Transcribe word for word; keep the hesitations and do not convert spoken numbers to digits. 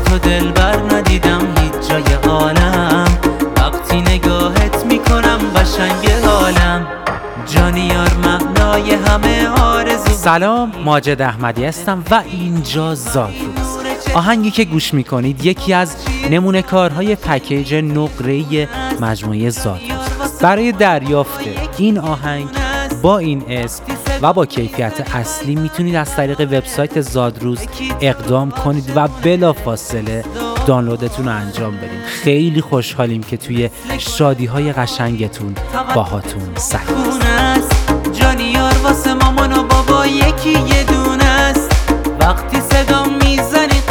تو دلبر ندیدم هیچ جای عالم، وقتی نگاهت میکنم قشنگ حالم، جانی یار معنای همه آرزو. سلام، ماجد احمدی هستم و اینجا زادروز. آهنگی که گوش میکنید یکی از نمونه کارهای پکیج نقره‌ای مجموعه زادروز. برای دریافت این آهنگ با این اسم و با کیفیت اصلی میتونید از طریق وبسایت زادروز اقدام کنید و بلافاصله دانلودتون رو انجام بدید. خیلی خوشحالیم که توی شادی‌های قشنگتون باهاتون سعید. جانی یار واسه مامان و بابا یکی یه دونه است، وقتی صدا میزنی